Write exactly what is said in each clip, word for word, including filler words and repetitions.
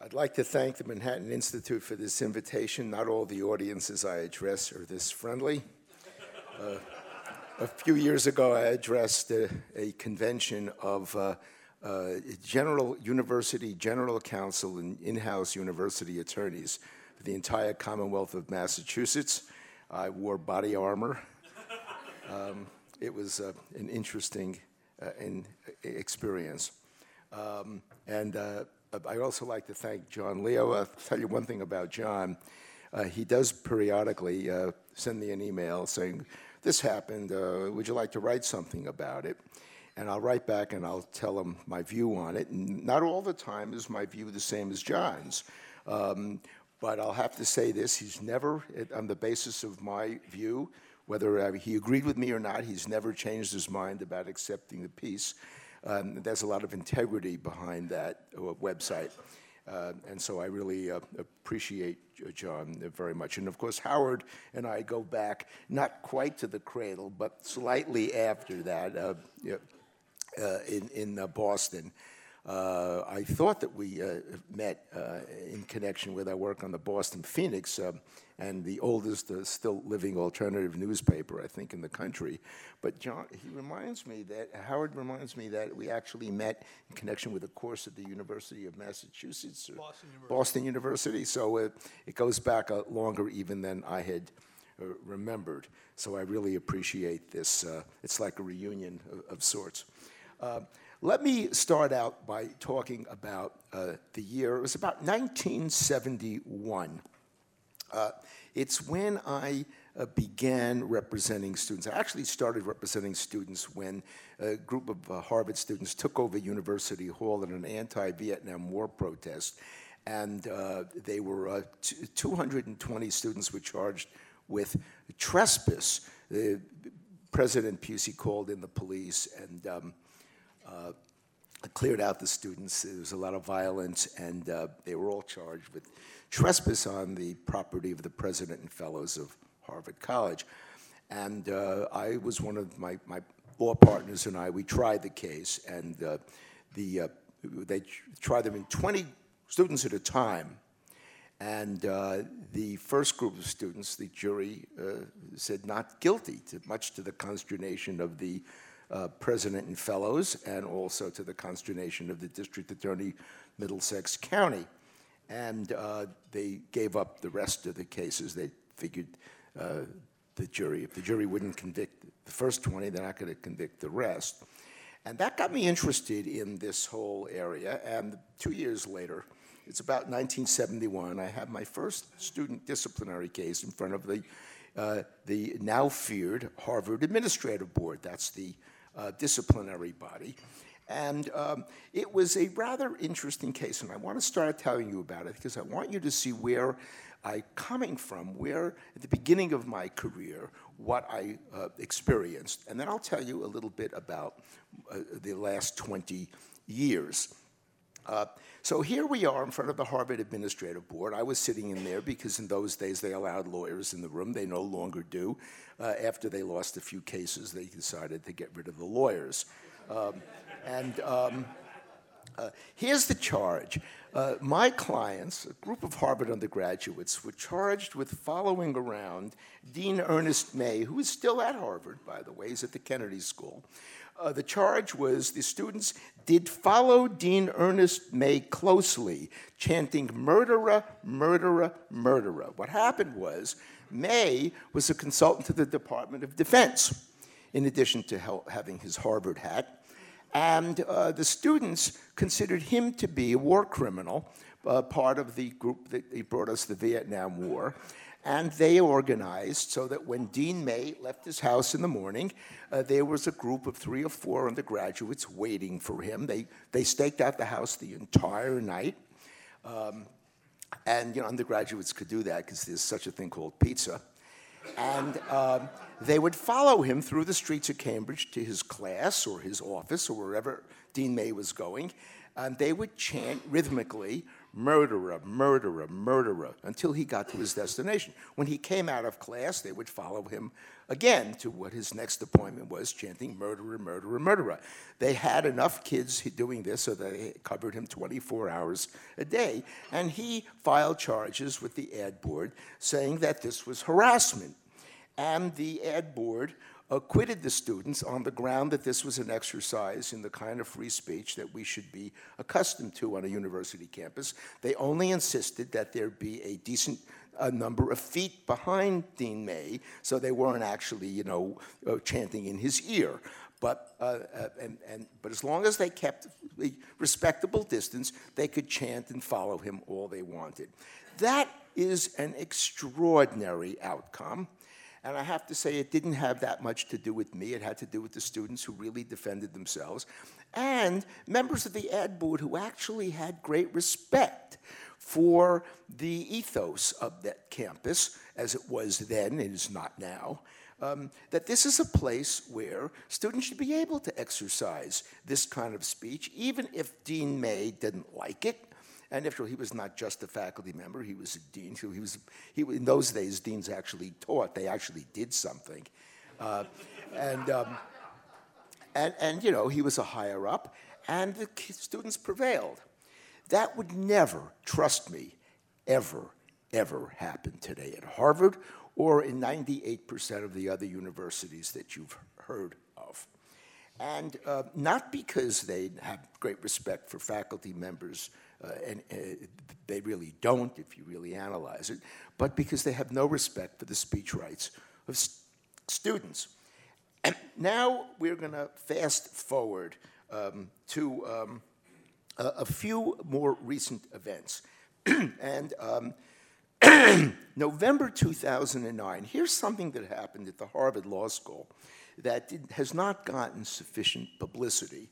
I'd like to thank the Manhattan Institute for this invitation. Not all the audiences I address are this friendly. Uh, a few years ago, I addressed a, a convention of uh, uh, general university, general counsel, and in-house university attorneys for the entire Commonwealth of Massachusetts. I wore body armor. Um, it was uh, an interesting uh, in, experience. Um, and uh, I also like to thank John Leo. I'll tell you one thing about John. Uh, he does periodically uh, send me an email saying, this happened, uh, would you like to write something about it? And I'll write back and I'll tell him my view on it. And not all the time is my view the same as John's. Um, but I'll have to say this, he's never, on the basis of my view, whether uh, he agreed with me or not, he's never changed his mind about accepting the piece. Um, there's a lot of integrity behind that uh, website. Uh, and so I really uh, appreciate John very much. And of course, Howard and I go back, not quite to the cradle, but slightly after that uh, uh, in, in uh, Boston. Uh, I thought that we uh, met uh, in connection with our work on the Boston Phoenix, uh, and the oldest uh, still living alternative newspaper, I think, in the country. But John, he reminds me that, Howard reminds me that we actually met in connection with a course at the University of Massachusetts, or Boston University. Boston University. So uh, it goes back uh, longer even than I had uh, remembered. So I really appreciate this. Uh, it's like a reunion of, of sorts. Uh, Let me start out by talking about uh, the year. It was about nineteen seventy-one. Uh, it's when I uh, began representing students. I actually started representing students when a group of uh, Harvard students took over University Hall in an anti-Vietnam War protest. And uh, they were, uh, two hundred twenty students were charged with trespass. Uh, President Pusey called in the police and um, Uh, cleared out the students. There was a lot of violence, and uh, they were all charged with trespass on the property of the president and fellows of Harvard College. And uh, I was one of my, my law partners and I, we tried the case, and uh, the, uh, they tried them in twenty students at a time. And uh, the first group of students, the jury uh, said not guilty, to, much to the consternation of the Uh, president and fellows, and also to the consternation of the district attorney, Middlesex County. And uh, they gave up the rest of the cases. They figured uh, the jury, if the jury wouldn't convict the first twenty, they're not going to convict the rest. And that got me interested in this whole area. And two years later, it's about nineteen seventy-one, I had my first student disciplinary case in front of the, uh, the now feared Harvard Administrative Board. That's the Uh, disciplinary body. And um, it was a rather interesting case, and I want to start telling you about it because I want you to see where I'm coming from, where at the beginning of my career, what I uh, experienced. And then I'll tell you a little bit about uh, the last twenty years. Uh, so here we are in front of the Harvard Administrative Board. I was sitting in there because in those days they allowed lawyers in the room. They no longer do. Uh, after they lost a few cases, they decided to get rid of the lawyers. Um, and um, uh, here's the charge. Uh, my clients, a group of Harvard undergraduates, were charged with following around Dean Ernest May, who is still at Harvard, by the way. He's at the Kennedy School. Uh, the charge was the students did follow Dean Ernest May closely, chanting murderer, murderer, murderer. What happened was May was a consultant to the Department of Defense, in addition to having his Harvard hat. And uh, the students considered him to be a war criminal, uh, part of the group that he brought us the Vietnam War. And they organized so that when Dean May left his house in the morning, uh, there was a group of three or four undergraduates waiting for him. They, they staked out the house the entire night. Um, and you know, undergraduates could do that because there's such a thing called pizza. And um, they would follow him through the streets of Cambridge to his class or his office or wherever Dean May was going. And they would chant rhythmically, murderer, murderer, murderer, until he got to his destination. When he came out of class, they would follow him again to what his next appointment was, chanting murderer, murderer, murderer. They had enough kids doing this so they covered him twenty-four hours a day, and he filed charges with the ad board saying that this was harassment. And the ad board acquitted the students on the ground that this was an exercise in the kind of free speech that we should be accustomed to on a university campus. They only insisted that there be a decent uh, number of feet behind Dean May, so they weren't actually, you know, uh, chanting in his ear. But, uh, uh, and, and, but as long as they kept a respectable distance, they could chant and follow him all they wanted. That is an extraordinary outcome. And I have to say, it didn't have that much to do with me. It had to do with the students who really defended themselves, and members of the ad board who actually had great respect for the ethos of that campus, as it was then, it is not now, um, that this is a place where students should be able to exercise this kind of speech, even if Dean May didn't like it. And after all, he was not just a faculty member, he was a dean. So he was, he, in those days, deans actually taught. They actually did something. Uh, and, um, and, and, you know, he was a higher up, and the students prevailed. That would never, trust me, ever, ever happen today at Harvard or in ninety-eight percent of the other universities that you've heard of. And uh, not because they have great respect for faculty members, uh, and uh, they really don't if you really analyze it, but because they have no respect for the speech rights of st students. And now we're going to fast forward um, to um, a, a few more recent events. And um, November two thousand nine, here's something that happened at the Harvard Law School that did, has not gotten sufficient publicity.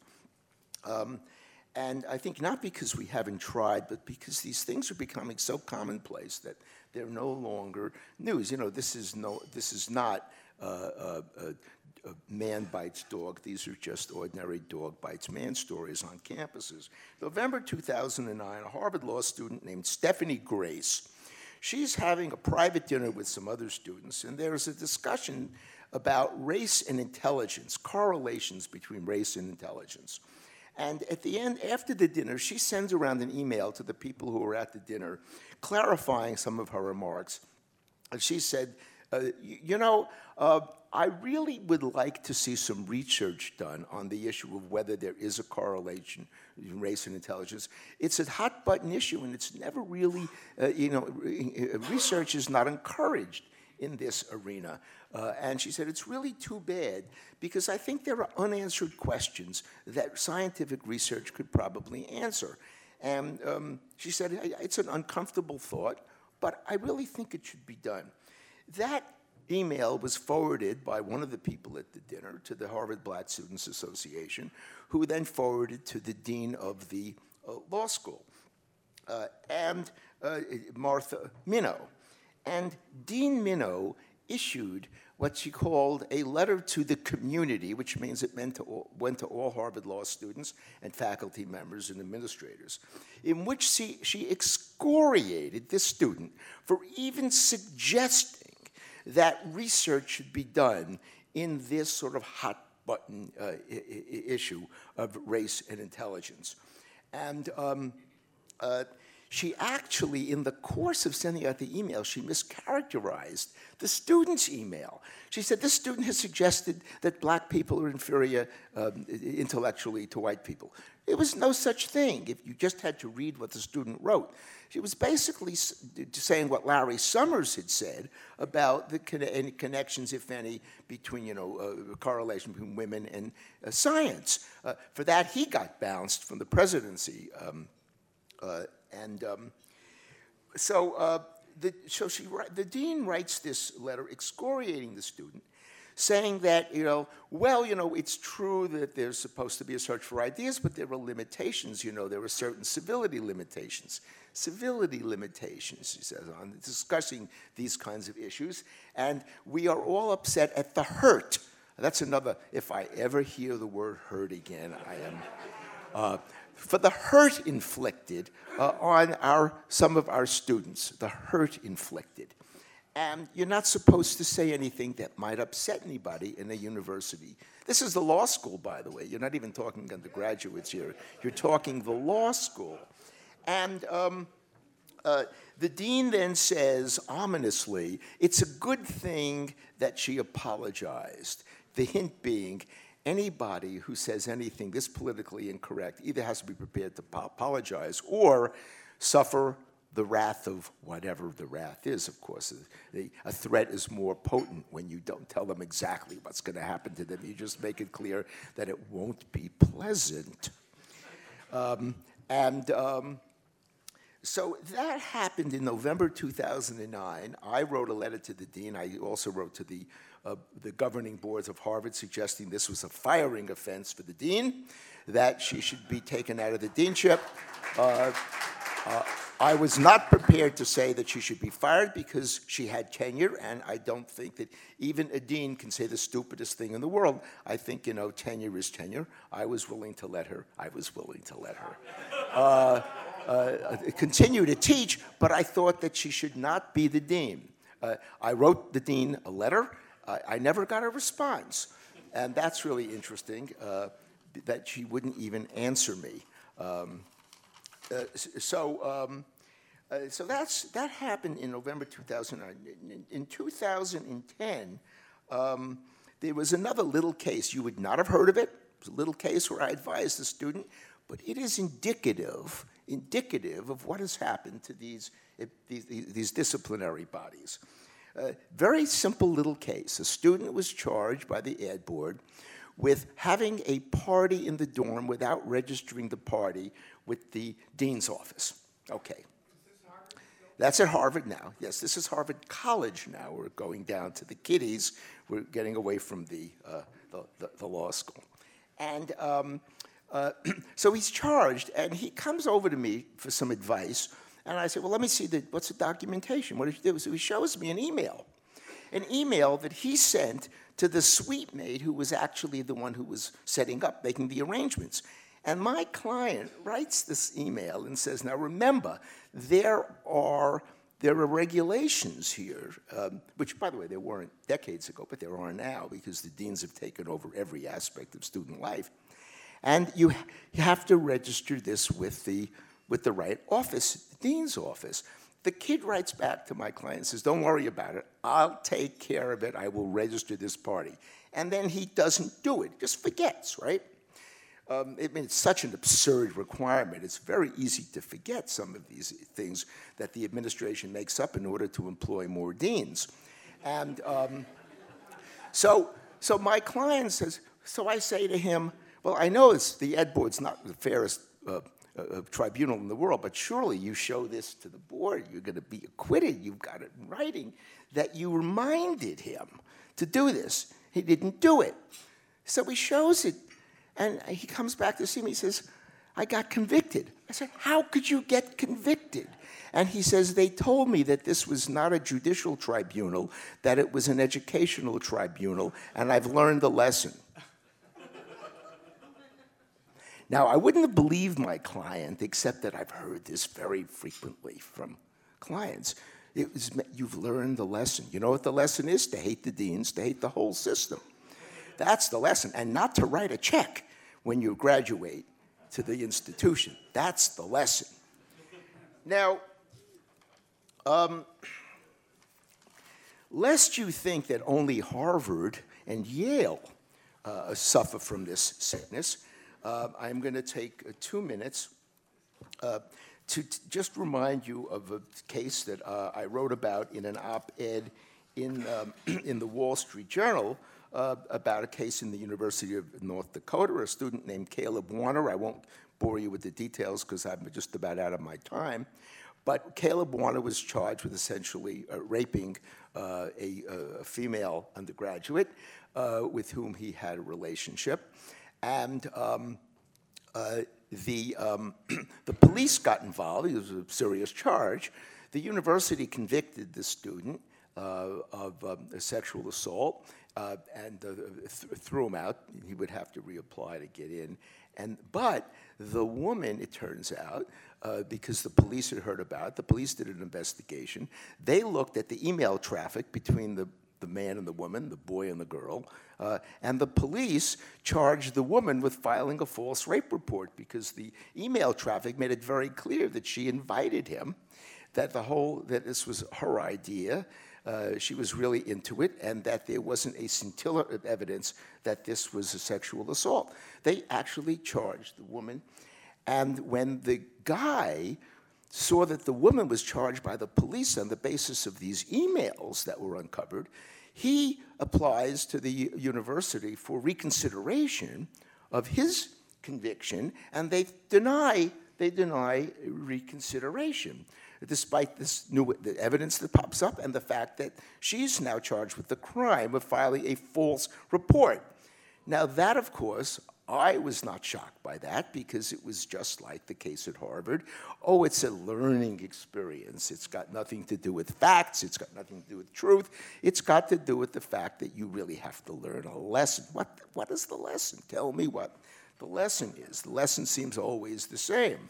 Um, and I think not because we haven't tried, but because these things are becoming so commonplace that they're no longer news. You know, this is, no, this is not uh, uh, uh, uh, man bites dog. These are just ordinary dog bites man stories on campuses. November two thousand nine, a Harvard Law student named Stephanie Grace, she's having a private dinner with some other students, and there's a discussion about race and intelligence, correlations between race and intelligence. And at the end, after the dinner, she sends around an email to the people who were at the dinner, clarifying some of her remarks. And she said, uh, you know, uh, I really would like to see some research done on the issue of whether there is a correlation between race and intelligence. It's a hot button issue, and it's never really, uh, you know, research is not encouraged in this arena. Uh, and she said, it's really too bad, because I think there are unanswered questions that scientific research could probably answer. And um, she said, it's an uncomfortable thought, but I really think it should be done. That email was forwarded by one of the people at the dinner to the Harvard Black Students Association, who then forwarded to the dean of the uh, law school, uh, and uh, Martha Minow. And Dean Minow issued what she called a letter to the community, which means it meant to all, went to all Harvard Law students and faculty members and administrators, in which she, she excoriated this student for even suggesting that research should be done in this sort of hot button uh, issue of race and intelligence. And um, uh, she actually, in the course of sending out the email, she mischaracterized the student's email. She said, this student has suggested that black people are inferior um, intellectually to white people. It was no such thing if you just had to read what the student wrote. She was basically saying what Larry Summers had said about the con any connections, if any, between, you know, uh, correlation between women and uh, science. Uh, for that, he got bounced from the presidency. Um, uh, and um, so, uh, the, so she, the dean writes this letter excoriating the student, saying that, you know, well, you know, it's true that there's supposed to be a search for ideas, but there are limitations, you know, there are certain civility limitations. Civility limitations, she says, on discussing these kinds of issues, and we are all upset at the hurt. That's another, if I ever hear the word hurt again, I am, uh, for the hurt inflicted uh, on our, some of our students, the hurt inflicted. And you're not supposed to say anything that might upset anybody in a university. This is the law school, by the way. You're not even talking undergraduates here. You're talking the law school. And um, uh, the dean then says, ominously, it's a good thing that she apologized. The hint being, anybody who says anything this politically incorrect either has to be prepared to apologize or suffer the wrath of whatever the wrath is, of course. The, a threat is more potent when you don't tell them exactly what's going to happen to them. You just make it clear that it won't be pleasant. Um, and um, so that happened in November two thousand nine. I wrote a letter to the dean. I also wrote to the, uh, the governing boards of Harvard suggesting this was a firing offense for the dean, that she should be taken out of the deanship. Uh, uh, I was not prepared to say that she should be fired because she had tenure, and I don't think that even a dean can say the stupidest thing in the world. I think, you know, tenure is tenure. I was willing to let her, I was willing to let her uh, uh, continue to teach, but I thought that she should not be the dean. Uh, I wrote the dean a letter. Uh, I never got a response, and that's really interesting, uh, that she wouldn't even answer me. Um, uh, so, um, Uh, so that's, that happened in November two thousand nine. In, in two thousand ten, um, there was another little case. You would not have heard of it. It was a little case where I advised the student, but it is indicative, indicative of what has happened to these, uh, these, these disciplinary bodies. Uh, very simple little case. A student was charged by the Ad Board with having a party in the dorm without registering the party with the dean's office. Okay. That's at Harvard now. Yes, this is Harvard College now. We're going down to the kiddies. We're getting away from the, uh, the, the, the law school. And um, uh, so he's charged, and he comes over to me for some advice. And I said, well, let me see, the, what's the documentation? What did you do? So he shows me an email, an email that he sent to the suite mate who was actually the one who was setting up, making the arrangements. And my client writes this email and says, now remember, there are, there are regulations here, um, which, by the way, there weren't decades ago, but there are now because the deans have taken over every aspect of student life. And you, you have to register this with the, with the right office, the dean's office. The kid writes back to my client and says, don't worry about it. I'll take care of it. I will register this party. And then he doesn't do it, just forgets, right? Um, I mean, it's such an absurd requirement. It's very easy to forget some of these things that the administration makes up in order to employ more deans. And um, so, so my client says, so I say to him, well, I know it's, the Ed Board's not the fairest uh, uh, tribunal in the world, but surely you show this to the board, you're going to be acquitted. You've got it in writing that you reminded him to do this. He didn't do it. So he shows it. And he comes back to see me, he says, I got convicted. I said, how could you get convicted? And he says, they told me that this was not a judicial tribunal, that it was an educational tribunal, and I've learned the lesson. Now, I wouldn't have believed my client, except that I've heard this very frequently from clients. It was, you've learned the lesson. You know what the lesson is? To hate the deans, to hate the whole system. That's the lesson, and not to write a check when you graduate to the institution. That's the lesson. Now, um, lest you think that only Harvard and Yale uh, suffer from this sickness, uh, I'm going to take uh, two minutes uh, to t just remind you of a case that uh, I wrote about in an op-ed in, um, in the Wall Street Journal, Uh, about a case in the University of North Dakota, a student named Caleb Warner. I won't bore you with the details because I'm just about out of my time. But Caleb Warner was charged with essentially uh, raping uh, a, a female undergraduate uh, with whom he had a relationship. And um, uh, the, um, the police got involved. It was a serious charge. The university convicted the student uh, of um, a sexual assault. Uh, and uh, th threw him out. He would have to reapply to get in. And, but the woman, it turns out, uh, because the police had heard about it, the police did an investigation. They looked at the email traffic between the, the man and the woman, the boy and the girl, uh, and the police charged the woman with filing a false rape report because the email traffic made it very clear that she invited him, that the whole, that this was her idea, uh, she was really into it, and that there wasn't a scintilla of evidence that this was a sexual assault. They actually charged the woman, and when the guy saw that the woman was charged by the police on the basis of these emails that were uncovered, he applies to the university for reconsideration of his conviction, and they deny, they deny reconsideration, despite this new the evidence that pops up and the fact that she's now charged with the crime of filing a false report. Now that, of course, I was not shocked by that because it was just like the case at Harvard. Oh, it's a learning experience. It's got nothing to do with facts. It's got nothing to do with truth. It's got to do with the fact that you really have to learn a lesson. What, what is the lesson? Tell me what the lesson is. The lesson seems always the same.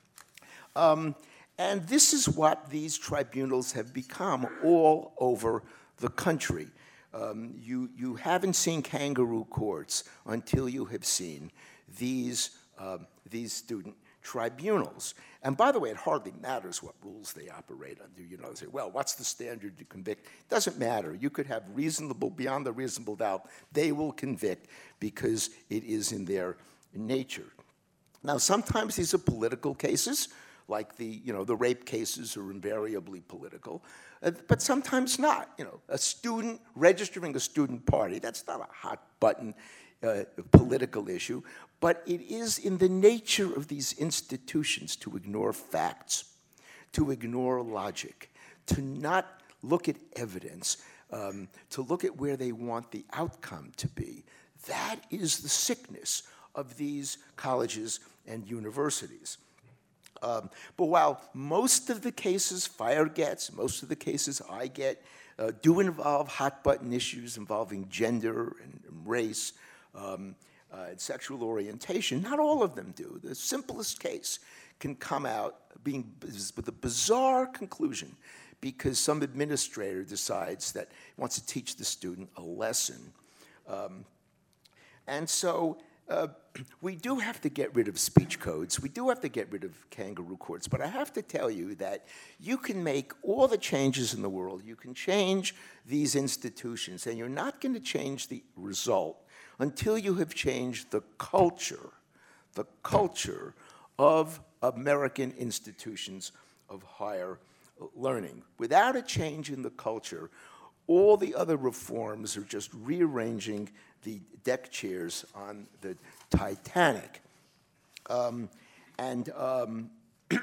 Um, and this is what these tribunals have become all over the country. Um, you, you haven't seen kangaroo courts until you have seen these, uh, these student tribunals. And by the way, it hardly matters what rules they operate under. You know, they say, well, what's the standard to convict? It doesn't matter. You could have reasonable, beyond the reasonable doubt, they will convict because it is in their nature. Now, sometimes these are political cases, like the, you know, the rape cases are invariably political, uh, but sometimes not. You know, a student registering a student party, that's not a hot button uh, political issue, but it is in the nature of these institutions to ignore facts, to ignore logic, to not look at evidence, um, to look at where they want the outcome to be. That is the sickness of these colleges and universities. Um, but while most of the cases Fire gets, most of the cases I get, uh, do involve hot-button issues involving gender and, and race um, uh, and sexual orientation, not all of them do. The simplest case can come out being with a bizarre conclusion because some administrator decides that he wants to teach the student a lesson. Um, and so Uh, we do have to get rid of speech codes. We do have to get rid of kangaroo courts. But I have to tell you that you can make all the changes in the world. You can change these institutions, and you're not going to change the result until you have changed the culture, the culture of American institutions of higher learning. Without a change in the culture, all the other reforms are just rearranging the deck chairs on the Titanic. Um, and, um,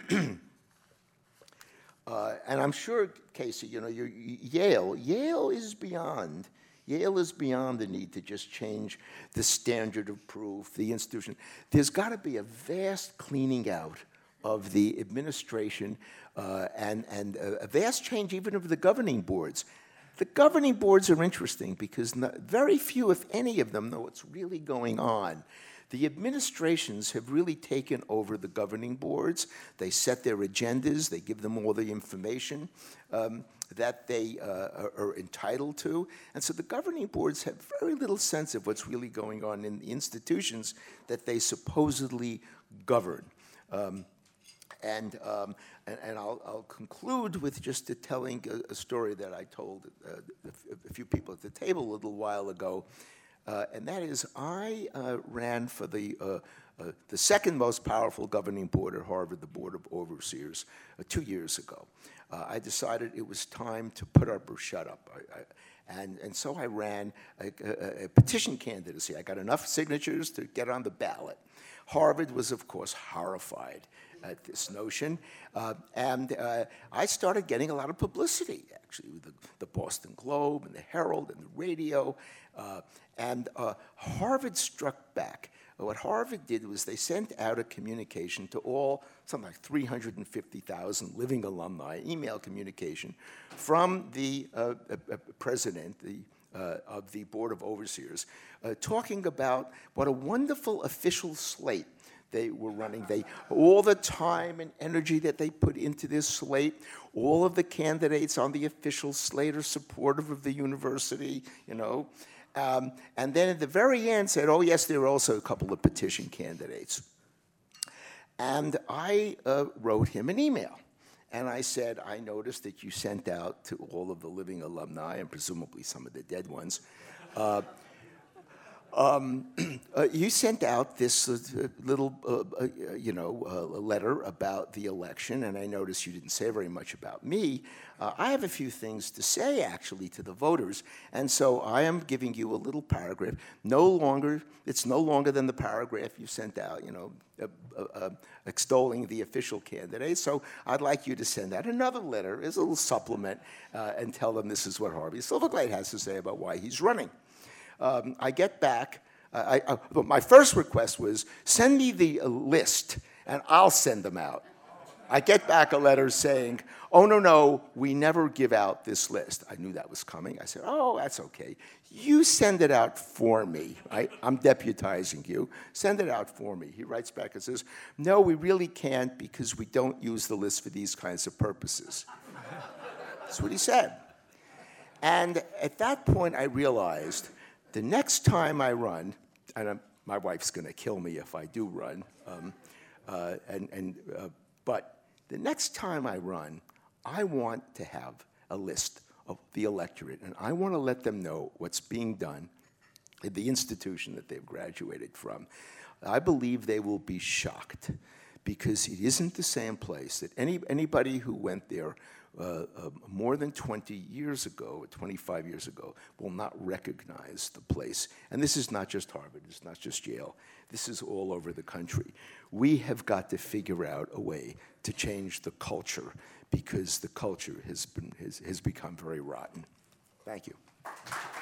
uh, and I'm sure, Casey, you know, you're, Yale, Yale is beyond, Yale is beyond the need to just change the standard of proof, the institution. There's got to be a vast cleaning out of the administration uh, and, and a, a vast change even of the governing boards. The governing boards are interesting because not, very few, if any of them, know what's really going on. The administrations have really taken over the governing boards. They set their agendas. They give them all the information um, that they uh, are, are entitled to. And so the governing boards have very little sense of what's really going on in the institutions that they supposedly govern. Um, And, um, and, and I'll, I'll conclude with just telling a, a story that I told uh, a, a few people at the table a little while ago, uh, and that is I uh, ran for the, uh, uh, the second most powerful governing board at Harvard, the Board of Overseers, uh, two years ago. Uh, I decided it was time to put up or shut up. I, I, and, and so I ran a, a, a petition candidacy. I got enough signatures to get on the ballot. Harvard was, of course, horrified at this notion, uh, and uh, I started getting a lot of publicity, actually, with the, the Boston Globe and the Herald and the radio, uh, and uh, Harvard struck back. What Harvard did was they sent out a communication to all, something like three hundred fifty thousand living alumni, email communication, from the uh, uh, president, the uh, of the Board of Overseers, uh, talking about what a wonderful official slate they were running. They, all the time and energy that they put into this slate, all of the candidates on the official slate are supportive of the university, you know. Um, and then at the very end said, oh yes, there are also a couple of petition candidates. And I uh, wrote him an email. And I said, I noticed that you sent out to all of the living alumni, and presumably some of the dead ones, uh, Um, uh, you sent out this uh, little, uh, uh, you know, uh, letter about the election, and I noticed you didn't say very much about me. Uh, I have a few things to say, actually, to the voters, and so I am giving you a little paragraph. No longer, it's no longer than the paragraph you sent out, you know, uh, uh, uh, extolling the official candidate. So I'd like you to send out another letter as a little supplement uh, and tell them this is what Harvey Silverglate has to say about why he's running. Um, I get back, uh, I, I, but my first request was, send me the uh, list, and I'll send them out. I get back a letter saying, oh, no, no, we never give out this list. I knew that was coming. I said, oh, that's okay. You send it out for me. I, I'm deputizing you. Send it out for me. He writes back and says, no, we really can't because we don't use the list for these kinds of purposes. That's what he said. And at that point, I realized the next time I run, and I'm, my wife's going to kill me if I do run, um, uh, and, and, uh, but the next time I run, I want to have a list of the electorate, and I want to let them know what's being done at the institution that they've graduated from. I believe they will be shocked because it isn't the same place that any, anybody who went there Uh, uh, more than twenty years ago, twenty-five years ago, will not recognize the place. And this is not just Harvard, it's not just Yale, this is all over the country. We have got to figure out a way to change the culture because the culture has, been, has, has become very rotten. Thank you.